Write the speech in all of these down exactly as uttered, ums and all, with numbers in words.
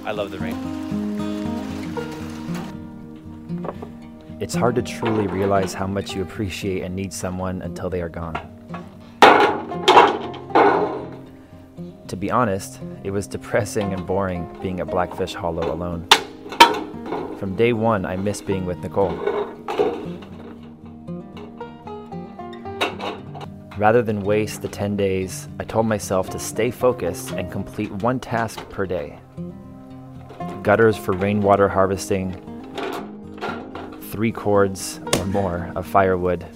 I love the rain. It's hard to truly realize how much you appreciate and need someone until they are gone. To be honest, it was depressing and boring being at Blackfish Hollow alone. From day one, I missed being with Nicole. Rather than waste the ten days, I told myself to stay focused and complete one task per day. Gutters for rainwater harvesting, three cords or more of firewood.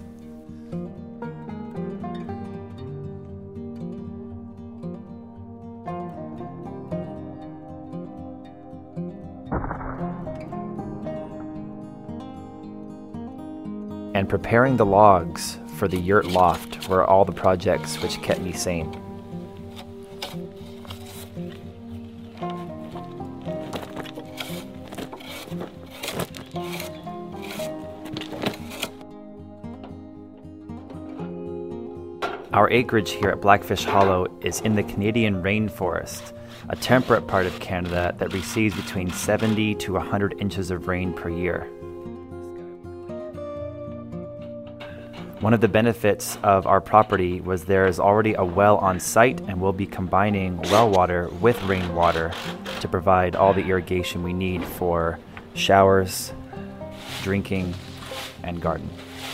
And preparing the logs for the yurt loft were all the projects which kept me sane. Our acreage here at Blackfish Hollow is in the Canadian rainforest, a temperate part of Canada that receives between seventy to one hundred inches of rain per year. One of the benefits of our property was there is already a well on site, and we'll be combining well water with rainwater to provide all the irrigation we need for showers, drinking, and garden.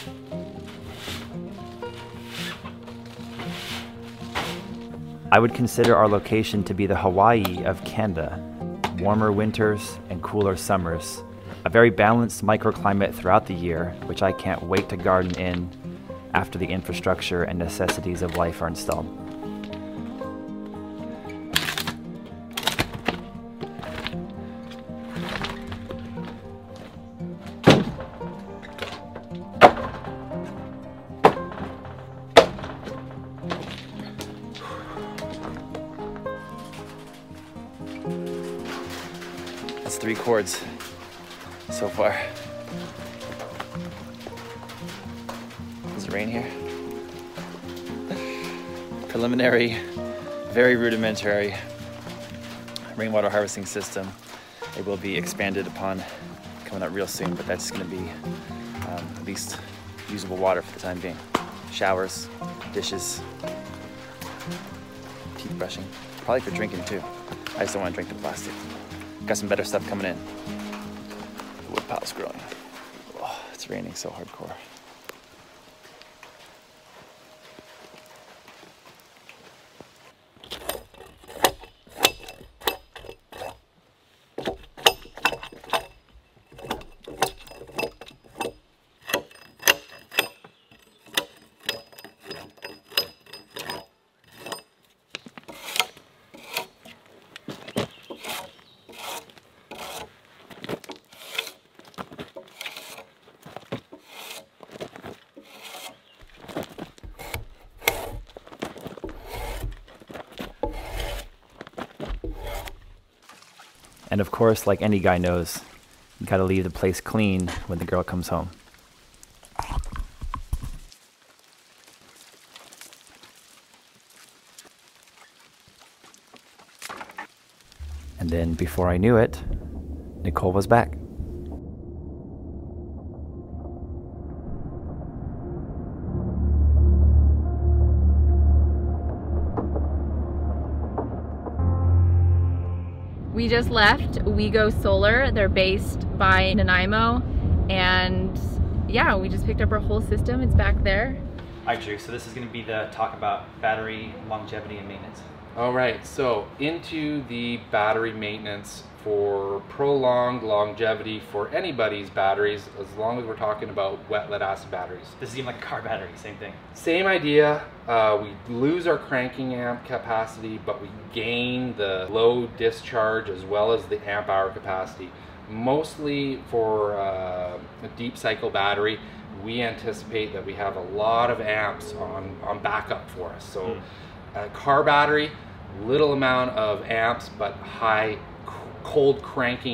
I would consider our location to be the Hawaii of Canada. Warmer winters and cooler summers. A very balanced microclimate throughout the year, which I can't wait to garden in after the infrastructure and necessities of life are installed. That's three chords so far. Does it rain here? Preliminary, very rudimentary rainwater harvesting system. It will be expanded upon coming out real soon, but that's going to be um, at least usable water for the time being. Showers, dishes, teeth brushing, probably for drinking too. I just don't want to drink the plastic. Got some better stuff coming in. The wood pile's growing. Oh, it's raining so hardcore. And of course, like any guy knows, you gotta leave the place clean when the girl comes home. And then before I knew it, Nicole was back. We just left WeGo Solar. They're based by Nanaimo, and yeah, we just picked up our whole system. It's back there. All right, Drew, so this is going to be the talk about battery longevity and maintenance. All right, so into the battery maintenance for prolonged longevity for anybody's batteries, as long as we're talking about wet lead acid batteries. This is even like a car battery, same thing. Same idea. Uh, we lose our cranking amp capacity, but we gain the low discharge as well as the amp hour capacity. Mostly for uh, a deep cycle battery, we anticipate that we have a lot of amps on, on backup for us. So mm. a car battery, little amount of amps, but high cold cranking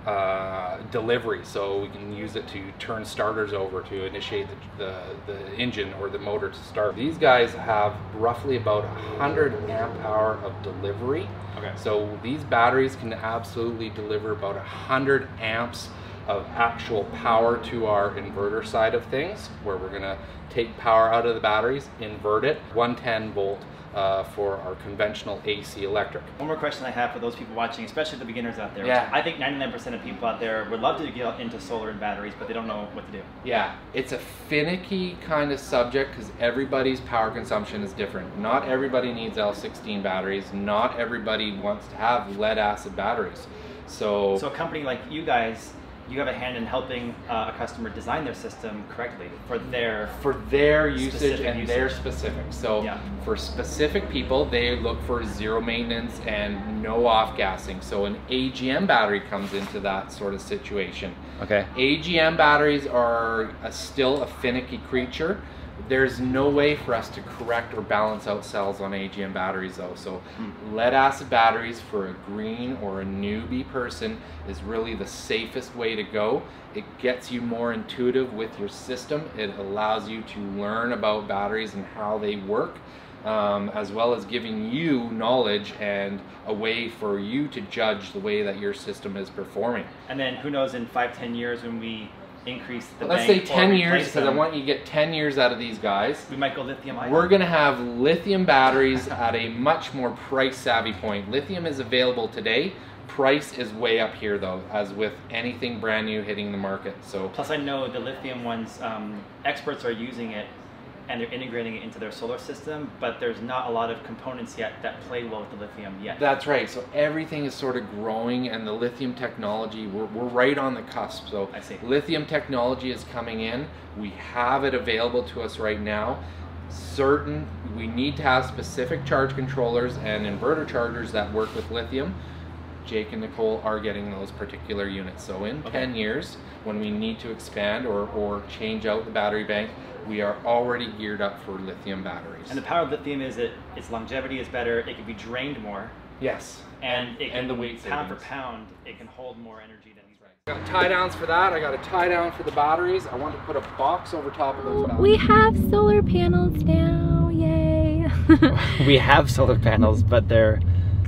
uh, delivery, so we can use it to turn starters over to initiate the, the, the engine or the motor to start. These guys have roughly about one hundred amp hour of delivery. Okay. So these batteries can absolutely deliver about one hundred amps of actual power to our inverter side of things, where we're gonna take power out of the batteries, invert it, one ten volt uh, for our conventional A C electric. One more question I have for those people watching, especially the beginners out there. Yeah. I think ninety-nine percent of people out there would love to get into solar and batteries, but they don't know what to do. Yeah, it's a finicky kind of subject because everybody's power consumption is different. Not everybody needs L sixteen batteries. Not everybody wants to have lead acid batteries. So, So a company like you guys, you have a hand in helping uh, a customer design their system correctly for their for their usage Specific and usage. their specific. So Yeah. for specific people, they look for zero maintenance and no off gassing. So an A G M battery comes into that sort of situation. Okay. A G M batteries are a, still a finicky creature. There's no way for us to correct or balance out cells on A G M batteries though. So lead acid batteries for a green or a newbie person is really the safest way to go. It gets you more intuitive with your system. It allows you to learn about batteries and how they work, um, as well as giving you knowledge and a way for you to judge the way that your system is performing. And then who knows, in five, ten years when we increase the Let's say bank or ten years, replace because I them, want you to get ten years out of these guys. we might go lithium ion. We're going to have lithium batteries at a much more price savvy point. Lithium is available today. Price is way up here though, as with anything brand new hitting the market. So Plus I know the lithium ones, um, experts are using it and they're integrating it into their solar system, but there's not a lot of components yet that play well with the lithium yet. that's right. So everything is sort of growing, and the lithium technology, we're, we're right on the cusp. So I see. lithium technology is coming in. We have it available to us right now. Certain, we need to have specific charge controllers and inverter chargers that work with lithium. Jake and Nicole are getting those particular units. So in Okay. ten years, when we need to expand or, or change out the battery bank, we are already geared up for lithium batteries. And the power of lithium is that its longevity is better, it can be drained more, Yes. and it can, And the weight pound for savings. pound, it can hold more energy than these. I got tie downs for that. I got a tie down for the batteries. I want to put a box over top of those batteries. We have solar panels now, yay! We have solar panels, but they're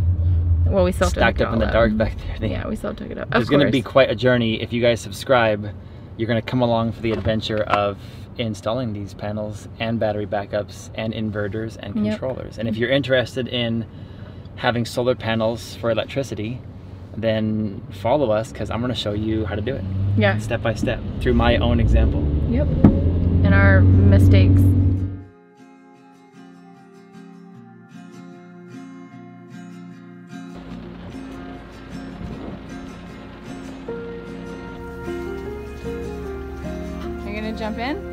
Well, we still stacked took up it in the all dark out. back there. They- Yeah, we still took it up. There's Of going to be course. quite a journey. If you guys subscribe, you're going to come along for the adventure of installing these panels and battery backups and inverters and Yep. controllers. And if you're interested in having solar panels for electricity, then follow us, because I'm going to show you how to do it Yeah. step by step through my own example. Yep. And our mistakes. Are you gonna jump in?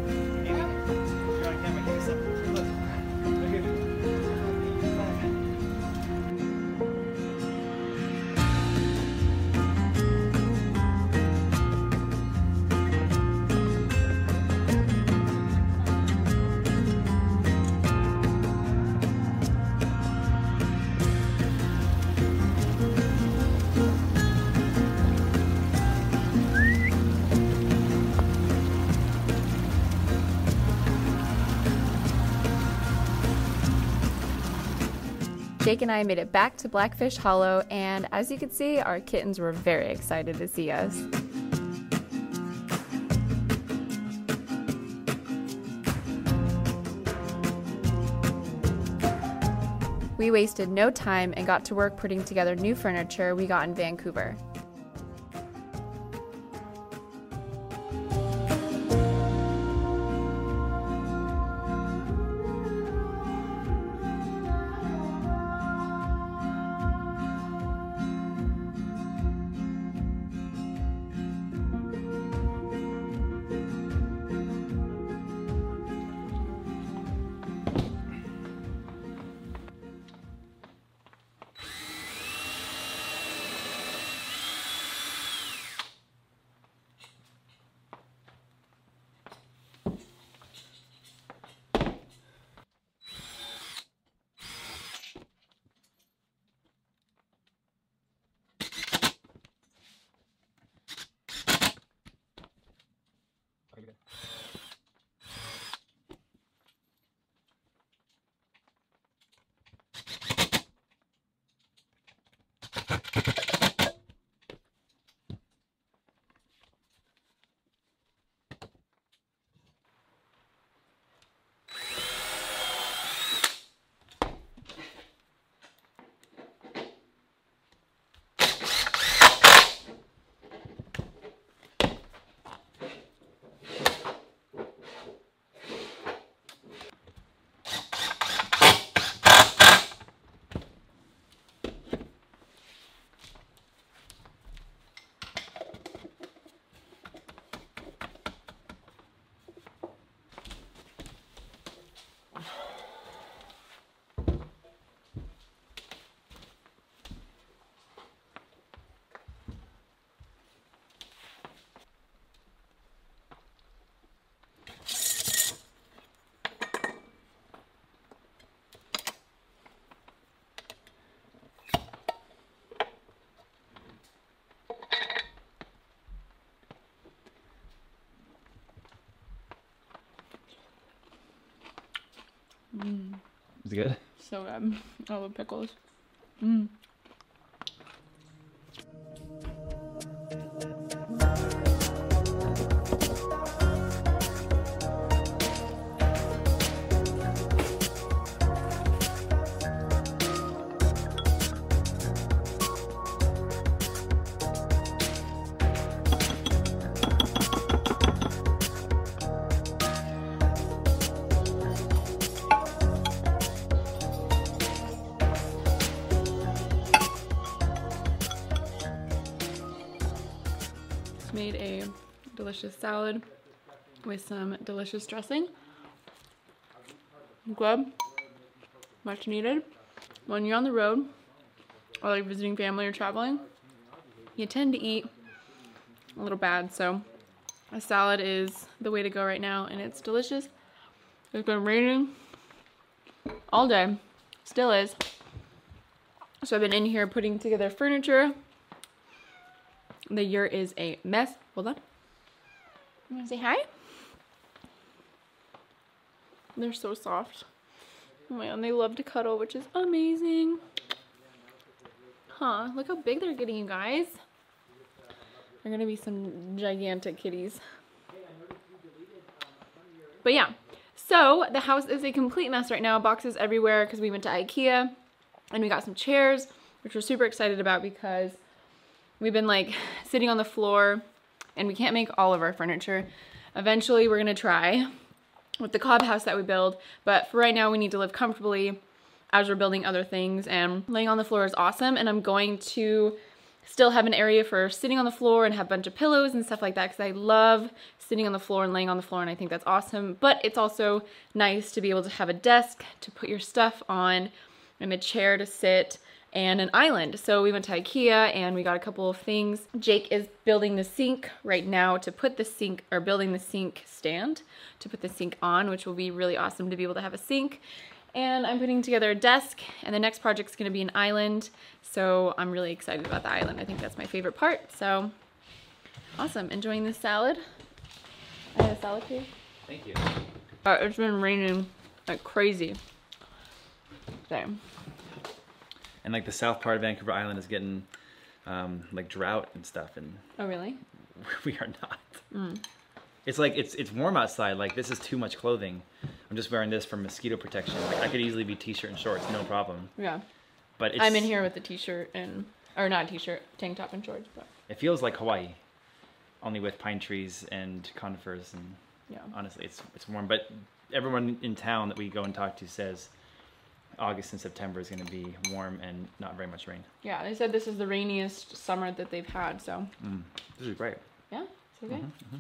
Jake and I made it back to Blackfish Hollow, and as you can see, our kittens were very excited to see us. We wasted no time and got to work putting together new furniture we got in Vancouver. Is it good? So good. I love pickles. Mm. Made a delicious salad with some delicious dressing. Good, much needed. When you're on the road or like visiting family or traveling, you tend to eat a little bad, so a salad is the way to go right now, and it's delicious. It's been raining all day, still is. So I've been in here putting together furniture. The yurt is a mess. Hold on. You wanna say hi? They're so soft. Oh my god, they love to cuddle, which is amazing. Huh, look how big they're getting, you guys. They're gonna be some gigantic kitties. But yeah, so the house is a complete mess right now. Boxes everywhere because we went to IKEA and we got some chairs, which we're super excited about because we've been like sitting on the floor and we can't make all of our furniture. Eventually we're gonna try with the cob house that we build, but for right now we need to live comfortably as we're building other things, and laying on the floor is awesome. And I'm going to still have an area for sitting on the floor and have a bunch of pillows and stuff like that because I love sitting on the floor and laying on the floor, and I think that's awesome. But it's also nice to be able to have a desk to put your stuff on and a chair to sit and an island. So we went to IKEA and we got a couple of things. Jake is building the sink right now to put the sink, or building the sink stand to put the sink on, which will be really awesome to be able to have a sink. And I'm putting together a desk, and the next project's gonna be an island. So I'm really excited about the island. I think that's my favorite part. So awesome, enjoying this salad. I had a salad for you. Thank you. Uh, it's been raining like crazy. Same. And like the south part of Vancouver Island is getting um, like drought and stuff, and Oh really? we are not. Mm. It's like it's it's warm outside. Like this is too much clothing. I'm just wearing this for mosquito protection. Like I could easily be t-shirt and shorts, no problem. Yeah. But it's, I'm in here with a t-shirt and, or not a t-shirt, tank top and shorts, but. It feels like Hawaii, only with pine trees and conifers, and Yeah. honestly, it's it's warm. But everyone in town that we go and talk to says August and September is going to be warm and not very much rain. Yeah, they said this is the rainiest summer that they've had, so. Mm. This is great. Yeah, it's okay. Mm-hmm, mm-hmm.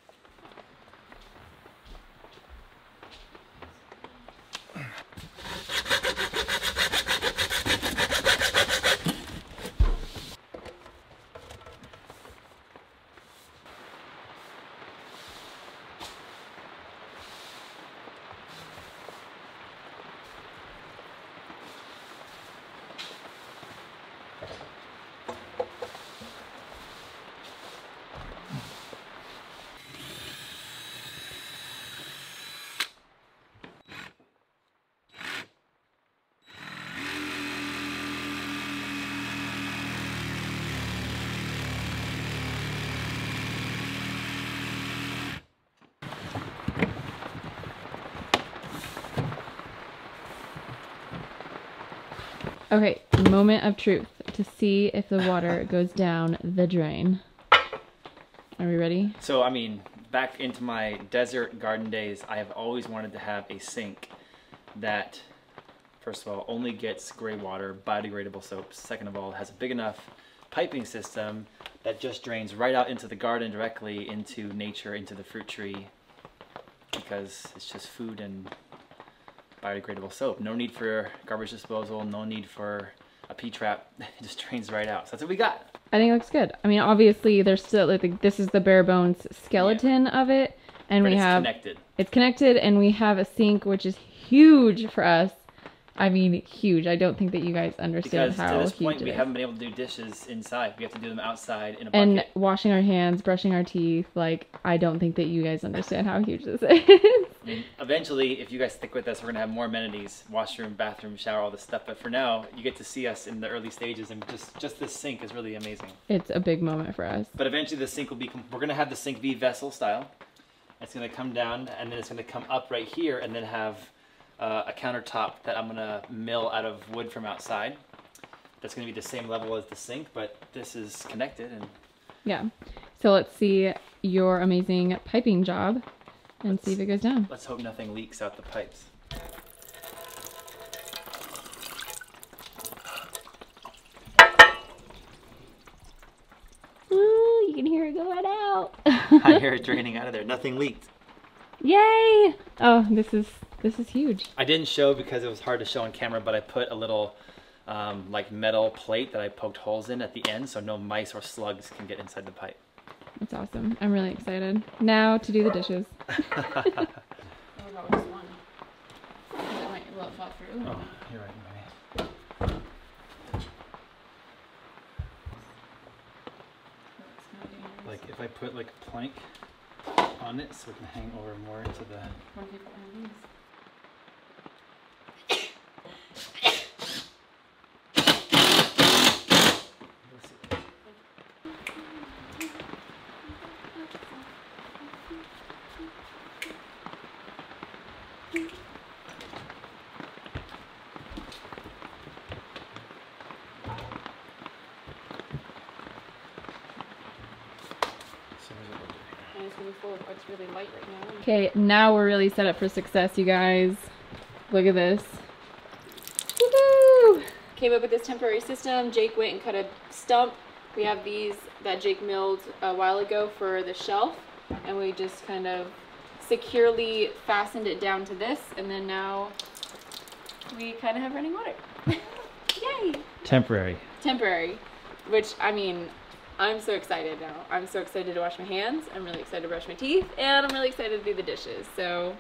Okay, moment of truth to see if the water goes down the drain. Are we ready? So, I mean, back into my desert garden days, I have always wanted to have a sink that, first of all, only gets gray water, biodegradable soaps. Second of all, has a big enough piping system that just drains right out into the garden directly into nature, into the fruit tree, because it's just food and biodegradable soap. No need for garbage disposal, no need for a P-trap. It just drains right out. So that's what we got. I think it looks good. I mean, obviously, there's still like this is the bare bones skeleton yeah. of it, and but we it's have connected. It's connected, and we have a sink which is huge for us, I mean, huge. I don't think that you guys understand Because how to this huge point, it we is. haven't been able to do dishes inside. We have to do them outside in a bucket. And washing our hands, brushing our teeth. Like, I don't think that you guys understand how huge this is. I mean, eventually, if you guys stick with us, we're going to have more amenities. Washroom, bathroom, shower, all this stuff. But for now, you get to see us in the early stages. And just, just this sink is really amazing. It's a big moment for us. But eventually, the sink will be... We're going to have the sink be vessel style. It's going to come down, and then it's going to come up right here, and then have... Uh, a countertop that I'm gonna mill out of wood from outside. That's gonna be the same level as the sink, but this is connected. And yeah. So let's see your amazing piping job and let's, see if it goes down. Let's hope nothing leaks out the pipes. Ooh, you can hear it going out. I hear it draining out of there. Nothing leaked. Yay! Oh, this is this is huge. I didn't show because it was hard to show on camera, but I put a little um, like metal plate that I poked holes in at the end so no mice or slugs can get inside the pipe. That's awesome. I'm really excited. Now to do the dishes. Oh, Oh, you're right, Manny. Like if I put like a plank on it so it can hang over more into the... Okay, now we're really set up for success, you guys. Look at this. Woohoo! Came up with this temporary system. Jake went and cut a stump. We have these that Jake milled a while ago for the shelf, and we just kind of securely fastened it down to this, and then now we kind of have running water. Yay! Temporary. Temporary, which, I mean, I'm so excited now. I'm so excited to wash my hands. I'm really excited to brush my teeth, and I'm really excited to do the dishes. So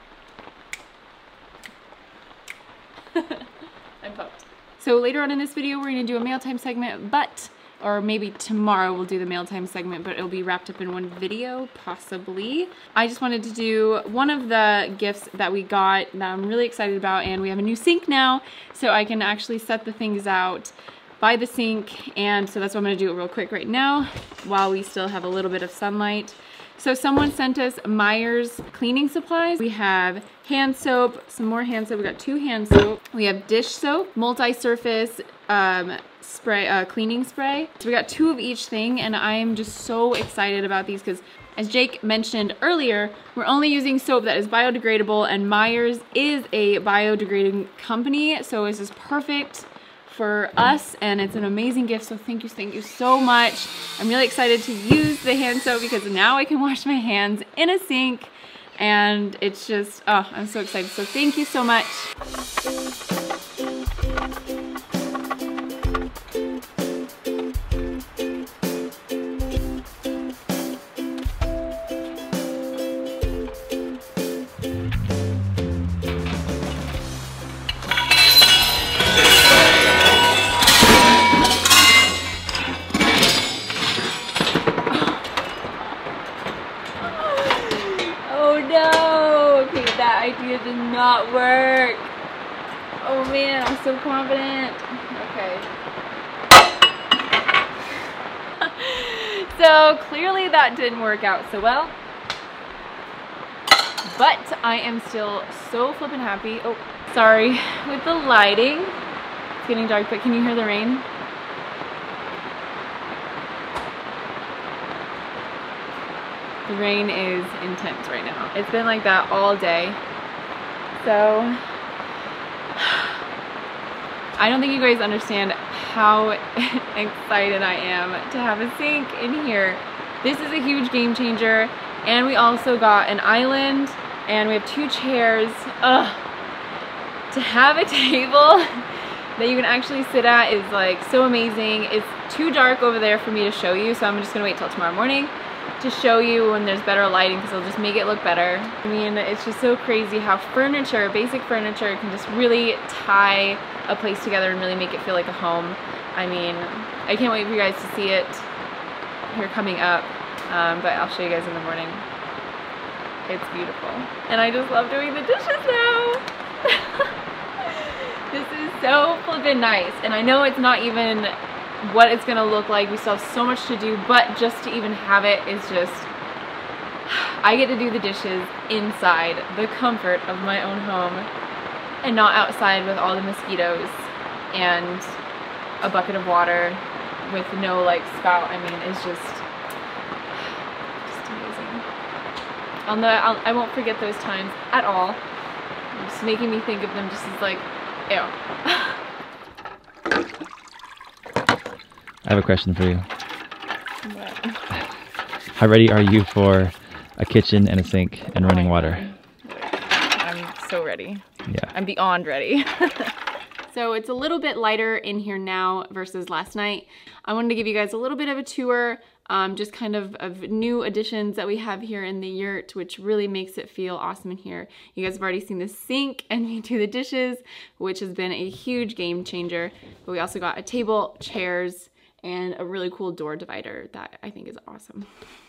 I'm pumped. So later on in this video, we're gonna do a mail time segment, but, or maybe tomorrow we'll do the mail time segment, but it'll be wrapped up in one video, possibly. I just wanted to do one of the gifts that we got that I'm really excited about, and we have a new sink now, so I can actually set the things out by the sink, and so that's what I'm gonna do it real quick right now while we still have a little bit of sunlight. So someone sent us Meyer's cleaning supplies. We have hand soap, some more hand soap. We got two hand soap. We have dish soap, multi-surface um, spray, uh, cleaning spray. So we got two of each thing, and I am just so excited about these because, as Jake mentioned earlier, we're only using soap that is biodegradable, and Meyer's is a biodegrading company, so it's just perfect for us, and it's an amazing gift, so thank you, thank you so much. I'm really excited to use the hand soap because now I can wash my hands in a sink, and it's just, oh, I'm so excited, so thank you so much. Idea did not work. Oh man, I'm so confident. Okay. So clearly that didn't work out so well. But I am still so flippin' happy. Oh, sorry with the lighting. It's getting dark, but can you hear the rain? The rain is intense right now. It's been like that all day. So I don't think you guys understand how excited I am to have a sink in here. This is a huge game changer. And we also got an island, and we have two chairs. Ugh. To have a table that you can actually sit at is like so amazing. It's too dark over there for me to show you, so I'm just gonna wait till tomorrow morning. to show you when there's better lighting because it'll just make it look better. I mean, it's just so crazy how furniture, basic furniture, can just really tie a place together and really make it feel like a home. I mean, I can't wait for you guys to see it here coming up, um, but I'll show you guys in the morning. It's beautiful. And I just love doing the dishes now. This is so flippin' nice. And I know it's not even what it's gonna look like. We still have so much to do, but just to even have it is just, I get to do the dishes inside the comfort of my own home and not outside with all the mosquitoes and a bucket of water with no like spout. I mean, it's just, just amazing. I'll know, I'll, I won't forget those times at all. It's just making me think of them just as like, ew. I have a question for you. What? How ready are you for a kitchen and a sink and running water? I'm so ready. Yeah. I'm beyond ready. So it's a little bit lighter in here now versus last night. I wanted to give you guys a little bit of a tour, um, just kind of of new additions that we have here in the yurt, which really makes it feel awesome in here. You guys have already seen the sink and me do the dishes, which has been a huge game changer. But we also got a table, chairs, and a really cool door divider that I think is awesome.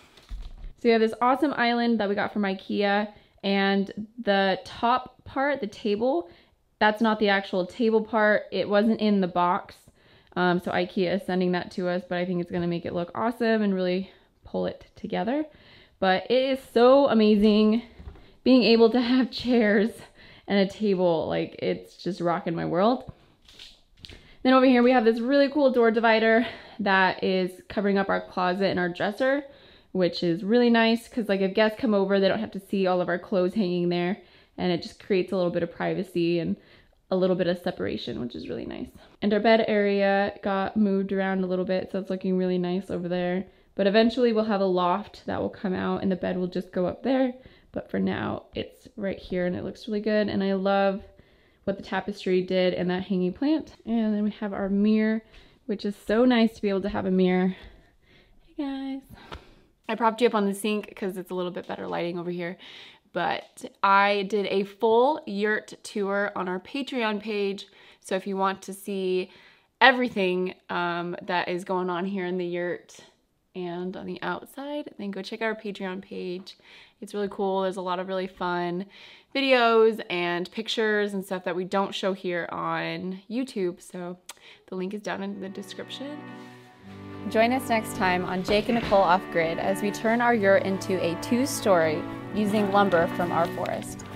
So you have this awesome island that we got from IKEA, and the top part, the table, that's not the actual table part. It wasn't in the box. Um, so IKEA is sending that to us, but I think it's gonna make it look awesome and really pull it together. But it is so amazing being able to have chairs and a table. Like, it's just rocking my world. Then over here we have this really cool door divider that is covering up our closet and our dresser, which is really nice because like if guests come over, they don't have to see all of our clothes hanging there, and it just creates a little bit of privacy and a little bit of separation, which is really nice. And our bed area got moved around a little bit, so it's looking really nice over there. But eventually we'll have a loft that will come out and the bed will just go up there. But for now, it's right here and it looks really good. And I love what the tapestry did and that hanging plant. And then we have our mirror, which is so nice to be able to have a mirror. Hey guys. I propped you up on the sink because it's a little bit better lighting over here. But I did a full yurt tour on our Patreon page. So if you want to see everything um, that is going on here in the yurt and on the outside, then go check out our Patreon page. It's really cool. There's a lot of really fun videos and pictures and stuff that we don't show here on YouTube. So the link is down in the description. Join us next time on Jake and Nicole Off Grid as we turn our yurt into a two-story using lumber from our forest.